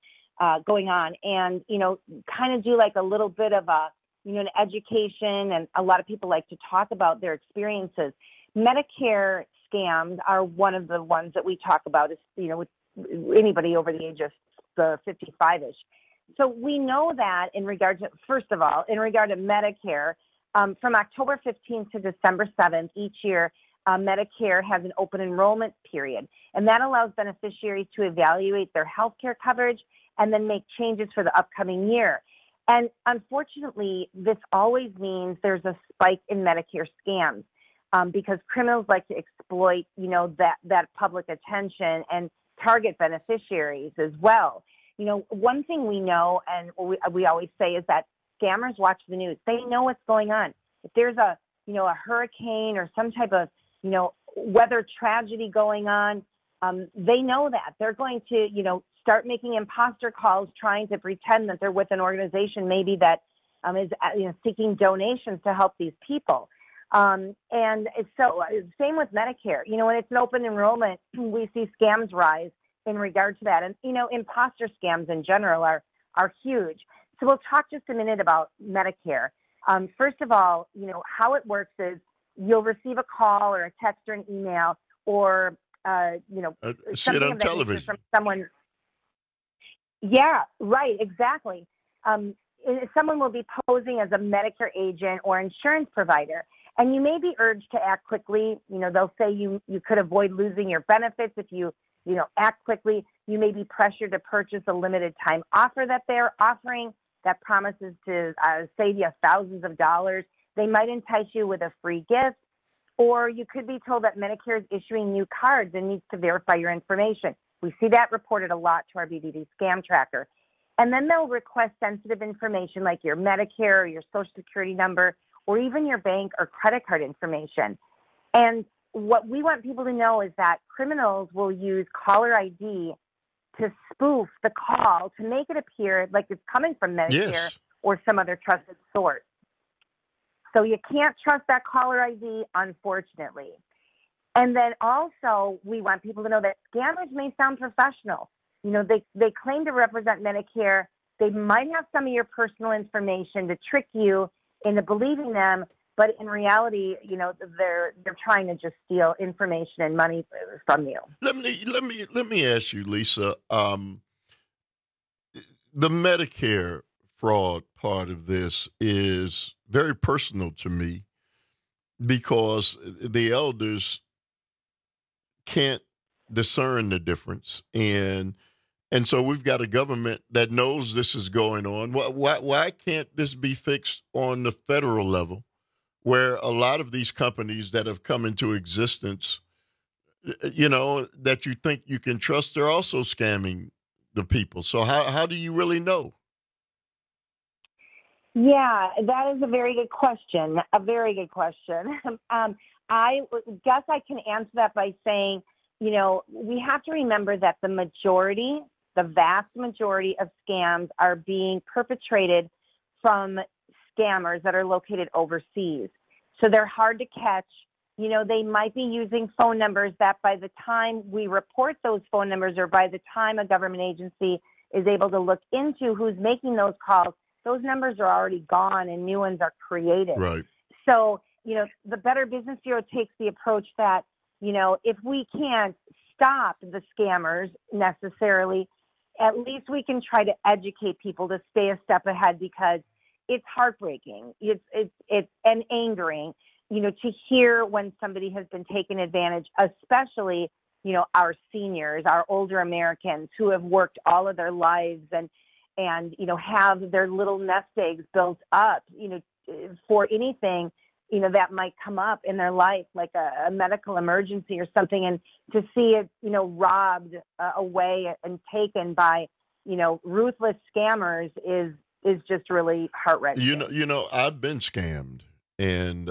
and, kind of do like a little bit of an education. And a lot of people like to talk about their experiences. Medicare scams are one of the ones that we talk about, with anybody over the age of 55-ish. So we know that in regard to Medicare, from October 15th to December 7th each year, Medicare has an open enrollment period, and that allows beneficiaries to evaluate their health care coverage and then make changes for the upcoming year. And unfortunately, this always means there's a spike in Medicare scams because criminals like to exploit, that public attention and target beneficiaries as well. One thing we know, and we always say, is that scammers watch the news. They know what's going on. If there's a hurricane or some type of, weather tragedy going on, they know that. They're going to, start making imposter calls, trying to pretend that they're with an organization maybe that is seeking donations to help these people. And so same with Medicare. When it's an open enrollment, we see scams rise in regard to that. And, imposter scams in general are huge. So we'll talk just a minute about Medicare. First of all, how it works is you'll receive a call or a text or an email or, see it on television from someone. Yeah, right, exactly. Someone will be posing as a Medicare agent or insurance provider, and you may be urged to act quickly. They'll say you could avoid losing your benefits if you act quickly. You may be pressured to purchase a limited time offer that they're offering that promises to save you thousands of dollars. They might entice you with a free gift, or you could be told that Medicare is issuing new cards and needs to verify your information. We see that reported a lot to our BBB scam tracker. And then they'll request sensitive information like your Medicare or your Social Security number or even your bank or credit card information. And what we want people to know is that criminals will use caller ID to spoof the call to make it appear like it's coming from Medicare or some other trusted source. So you can't trust that caller ID, unfortunately. And then also, we want people to know that scammers may sound professional. You know, they claim to represent Medicare. They might have some of your personal information to trick you into believing them, but in reality, you know, they're trying to just steal information and money from you. Let me ask you, Lisa. The Medicare fraud part of this is very personal to me because the elders can't discern the difference, and so we've got a government that knows this is going on. Why can't this be fixed on the federal level, where a lot of these companies that have come into existence, you know, that you think you can trust, they're also scamming the people. So how do you really know? Yeah, that is a very good question. A very good question. I guess I can answer that by saying, you know, we have to remember that the vast majority of scams are being perpetrated from scammers that are located overseas. So they're hard to catch. You know, they might be using phone numbers that by the time we report those phone numbers or by the time a government agency is able to look into who's making those calls, those numbers are already gone and new ones are created. Right. So, you know, the Better Business Bureau takes the approach that, you know, if we can't stop the scammers necessarily, at least we can try to educate people to stay a step ahead, because it's heartbreaking. It's and angering, you know, to hear when somebody has been taken advantage, especially, you know, our seniors, our older Americans who have worked all of their lives and, you know, have their little nest eggs built up, you know, for anything, you know, that might come up in their life, like a medical emergency or something. And to see it, you know, robbed away and taken by, you know, ruthless scammers is just really heart-wrenching. You know, I've been scammed, and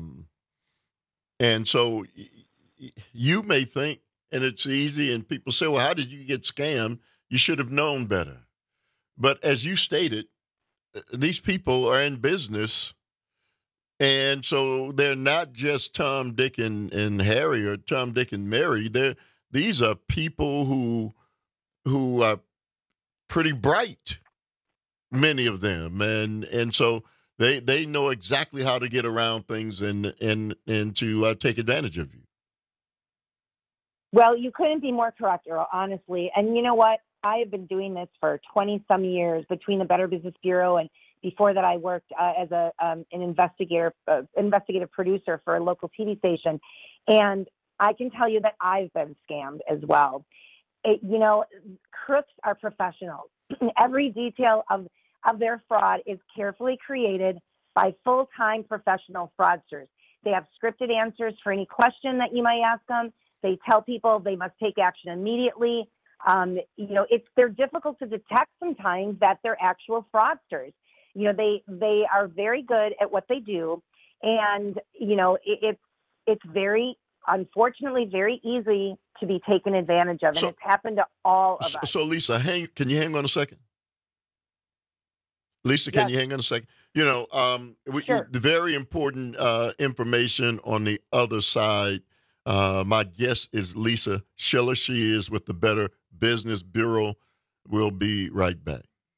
so you may think, and it's easy, and people say, well, how did you get scammed? You should have known better. But as you stated, these people are in business, and so they're not just Tom, Dick, and Harry, or Tom, Dick, and Mary. These are people who are pretty bright, many of them, and so they know exactly how to get around things and to take advantage of you. Well, you couldn't be more correct, Earl, honestly. And you know what? I have been doing this for 20-some years between the Better Business Bureau, and before that I worked as an investigative producer for a local TV station. And I can tell you that I've been scammed as well. You know, crooks are professionals. Every detail of their fraud is carefully created by full-time professional fraudsters. They have scripted answers for any question that you might ask them. They tell people they must take action immediately. You know, they're difficult to detect sometimes that they're actual fraudsters. You know, they are very good at what they do, and you know, it's very, unfortunately, very easy to be taken advantage of, and it's happened to all of us. So, Lisa, can you hang on a second? Lisa, can you hang on a second? You know, Sure. the very important information on the other side. My guest is Lisa Schiller. She is with the Better Business Bureau. We'll be right back.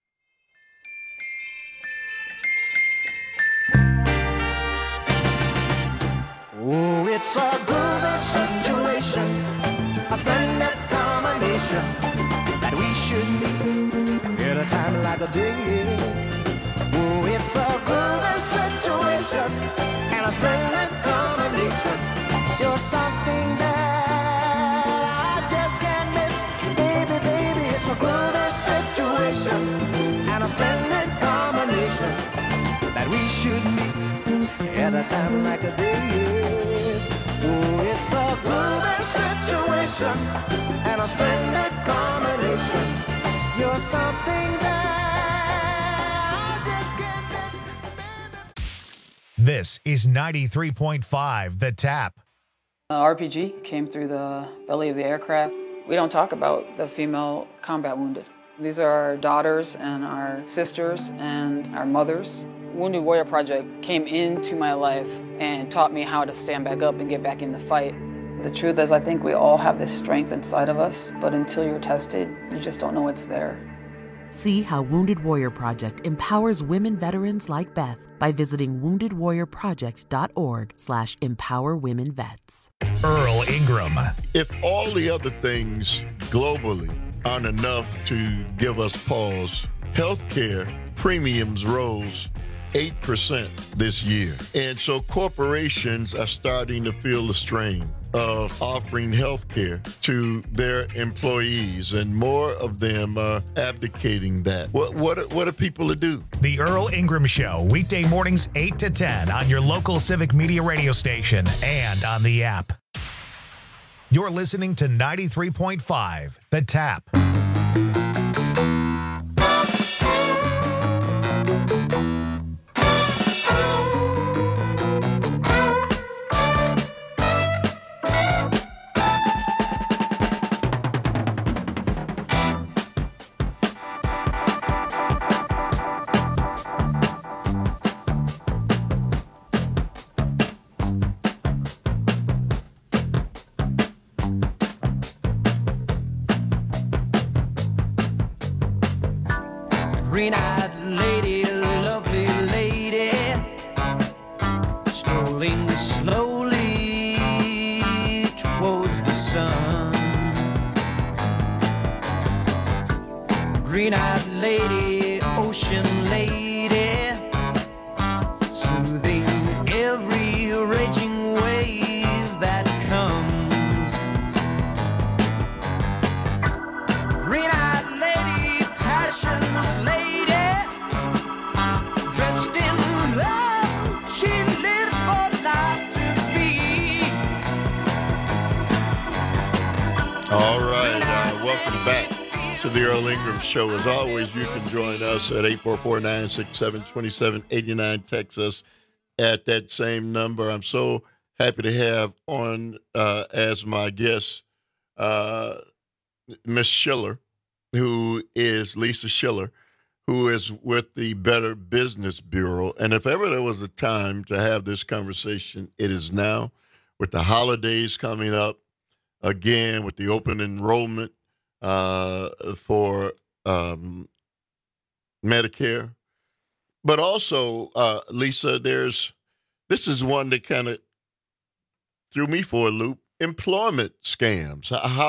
Oh, it's a groovy situation, a splendid combination that we should meet at a time like this. Oh, it's a groovy situation and a splendid combination. You're something that I just can't miss, baby, baby. It's a groovy situation and a splendid combination that we should meet at a time like this. Oh, it's a groovy situation and a splendid combination. You're something that I just can't miss. This is 93.5 The Tap. RPG came through the belly of the aircraft. We don't talk about the female combat wounded. These are our daughters and our sisters and our mothers. Wounded Warrior Project came into my life and taught me how to stand back up and get back in the fight. The truth is, I think we all have this strength inside of us, but until you're tested, you just don't know it's there. See how Wounded Warrior Project empowers women veterans like Beth by visiting woundedwarriorproject.org/empowerwomenvets. Earl Ingram. If all the other things globally aren't enough to give us pause, healthcare premiums rose 8% this year. And so corporations are starting to feel the strain of offering health care to their employees, and more of them are abdicating that. What are people to do? The Earl Ingram Show, weekday mornings 8 to 10 on your local Civic Media radio station and on the app. You're listening to 93.5, The Tap. Green-eyed lady, lovely lady, strolling slowly towards the sun. Green-eyed lady, ocean lady, soothing every raging wave that comes. Green-eyed lady, passion's lady, dressed in love, she lives for life to be. All right, welcome back to the Earl Ingram Show. As always, you can join us at 844-967-2789. Text us at that same number. I'm so happy to have on as my guest Miss Schiller, who is Lisa Schiller, who is with the Better Business Bureau. And if ever there was a time to have this conversation, it is now, with the holidays coming up, again, with the open enrollment for Medicare. But also, Lisa, this is one that kind of threw me for a loop, employment scams.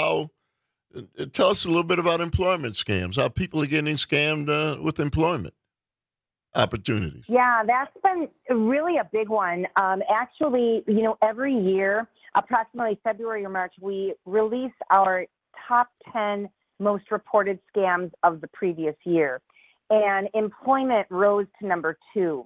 Tell us a little bit about employment scams, how people are getting scammed with employment opportunities. Yeah, that's been really a big one. Actually, every year, approximately February or March, we release our top 10 most reported scams of the previous year. And employment rose to number 2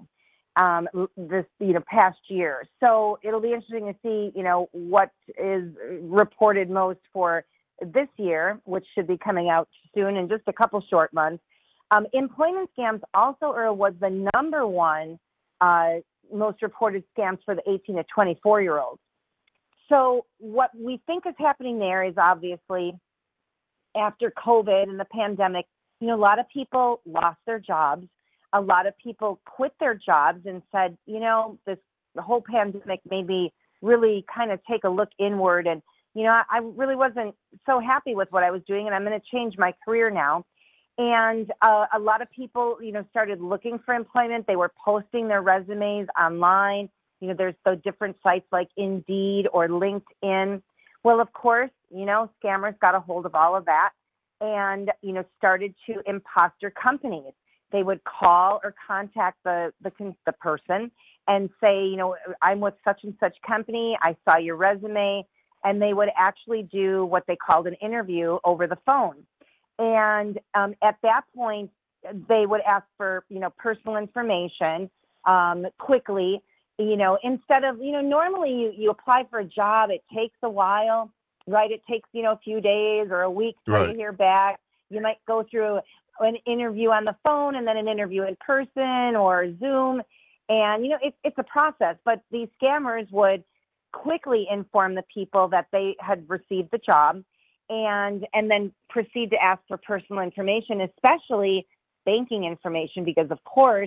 this past year. So it'll be interesting to see, what is reported most for this year, which should be coming out soon in just a couple short months. Employment scams also, Earl, was the number 1 most reported scams for the 18 to 24-year-olds. So what we think is happening there is obviously after COVID and the pandemic, a lot of people lost their jobs. A lot of people quit their jobs and said, the whole pandemic made me really kind of take a look inward. And, I really wasn't so happy with what I was doing, and I'm going to change my career now. And a lot of people, started looking for employment. They were posting their resumes online. There's the different sites like Indeed or LinkedIn. Well, of course, scammers got a hold of all of that and, started to imposter companies. They would call or contact the person and say, I'm with such and such company. I saw your resume. And they would actually do what they called an interview over the phone. And at that point, they would ask for, personal information quickly, instead of, normally you apply for a job, it takes a while, right? It takes, a few days or a week to hear back. You might go through an interview on the phone and then an interview in person or Zoom. And, it's a process, but these scammers would quickly inform the people that they had received the job and then proceed to ask for personal information, especially banking information, because of course,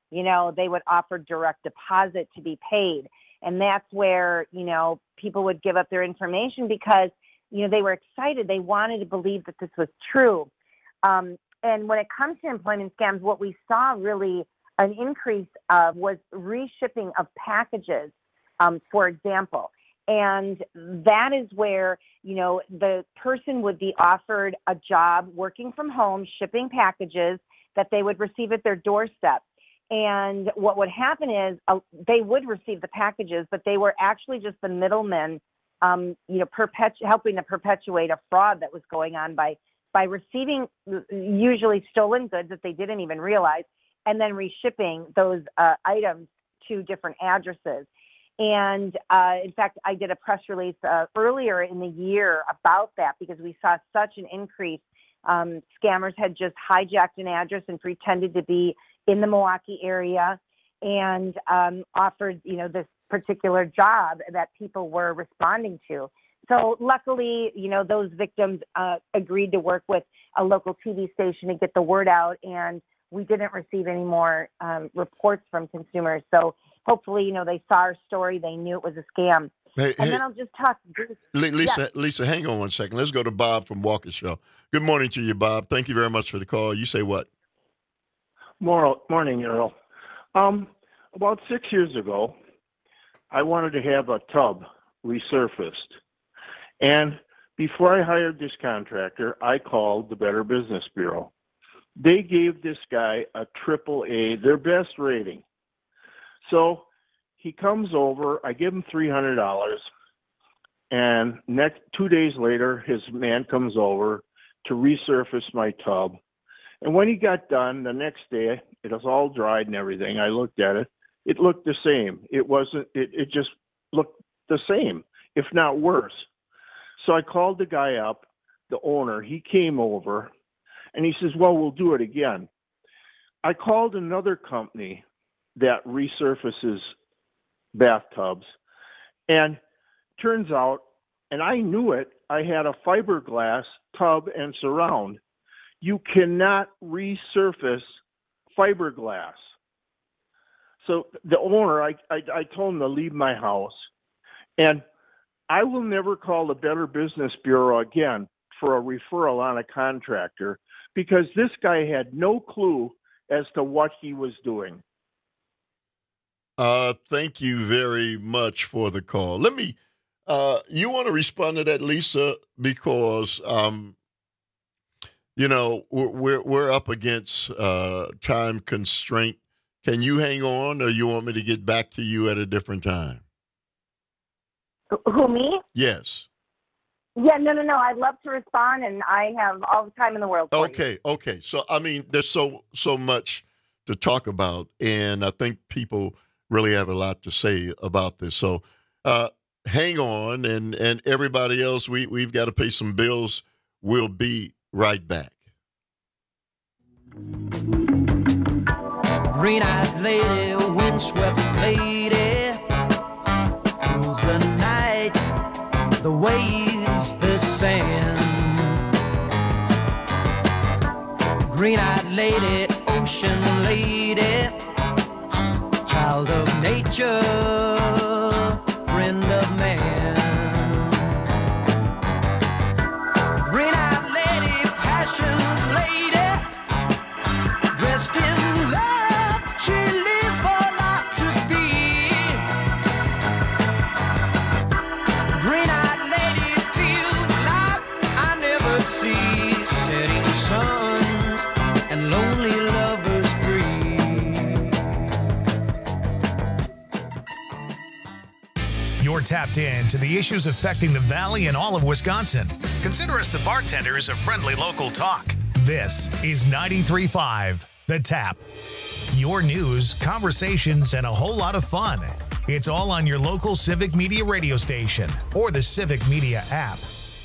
they would offer direct deposit to be paid. And that's where, people would give up their information because, they were excited. They wanted to believe that this was true. And when it comes to employment scams, what we saw really an increase of was reshipping of packages, for example. And that is where, the person would be offered a job working from home, shipping packages that they would receive at their doorstep. And what would happen is they would receive the packages, but they were actually just the middlemen, helping to perpetuate a fraud that was going on by receiving usually stolen goods that they didn't even realize, and then reshipping those items to different addresses. And in fact, I did a press release earlier in the year about that because we saw such an increase. Scammers had just hijacked an address and pretended to be in the Milwaukee area and offered, this particular job that people were responding to. So luckily, those victims agreed to work with a local TV station to get the word out, and we didn't receive any more reports from consumers. So hopefully, they saw our story, they knew it was a scam. Then I'll just talk. Lisa, hang on one second. Let's go to Bob from Waukesha. Good morning to you, Bob. Thank you very much for the call. You say what? Morning, Earl. About 6 years ago, I wanted to have a tub resurfaced. And before I hired this contractor, I called the Better Business Bureau. They gave this guy a AAA, their best rating. So he comes over, I give him $300, and 2 days later, his man comes over to resurface my tub. And when he got done, the next day, it was all dried and everything. I looked at it. It looked the same. It just looked the same, if not worse. So I called the guy up, the owner. He came over, and he says, well, we'll do it again. I called another company that resurfaces bathtubs, and turns out, and I knew it, I had a fiberglass tub and surround. You cannot resurface fiberglass. So the owner, I told him to leave my house, and I will never call the Better Business Bureau again for a referral on a contractor because this guy had no clue as to what he was doing. Thank you very much for the call. Let me, you want to respond to that, Lisa, because, we're up against time constraint. Can you hang on, or you want me to get back to you at a different time? Who, me? Yes. Yeah, no. I'd love to respond, and I have all the time in the world for you. Okay. So, there's so much to talk about, and I think people really have a lot to say about this. So hang on, and everybody else, we've got to pay some bills. We'll be right back. Green-eyed lady, windswept lady, rules the night, the waves, the sand. Green-eyed lady, ocean lady, child of nature, friend of man. Green-eyed lady, passion lady, dressed in love, she lives for life to be. Green-eyed lady feels like I never see, setting suns and lonely lovers free. You're tapped in to the issues affecting the Valley and all of Wisconsin. Consider us the bartenders of friendly local talk. This is 93.5 The Tap. Your news, conversations, and a whole lot of fun. It's all on your local Civic Media radio station or the Civic Media app.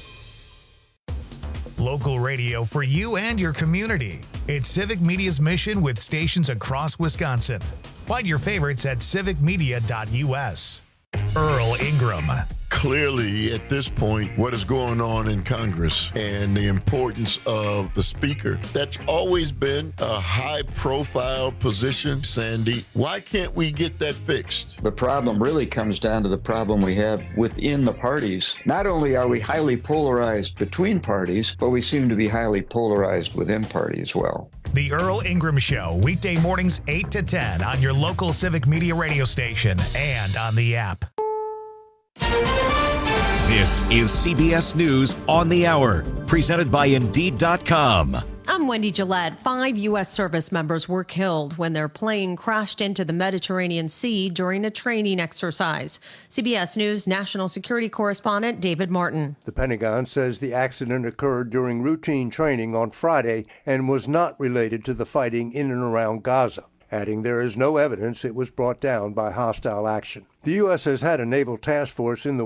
Local radio for you and your community. It's Civic Media's mission with stations across Wisconsin. Find your favorites at civicmedia.us. Earl Ingram, clearly at this point what is going on in Congress and the importance of the speaker. That's always been a high-profile position, Sandy. Why can't we get that fixed? The problem really comes down to the problem we have within the parties. Not only are we highly polarized between parties, but we seem to be highly polarized within party as well. The Earl Ingram Show, weekday mornings 8 to 10 on your local Civic Media radio station and on the app. This is CBS News on the Hour, presented by Indeed.com. I'm Wendy Gillette. 5 U.S. service members were killed when their plane crashed into the Mediterranean Sea during a training exercise. CBS News national security correspondent David Martin. The Pentagon says the accident occurred during routine training on Friday and was not related to the fighting in and around Gaza, adding there is no evidence it was brought down by hostile action. The U.S. has had a naval task force in the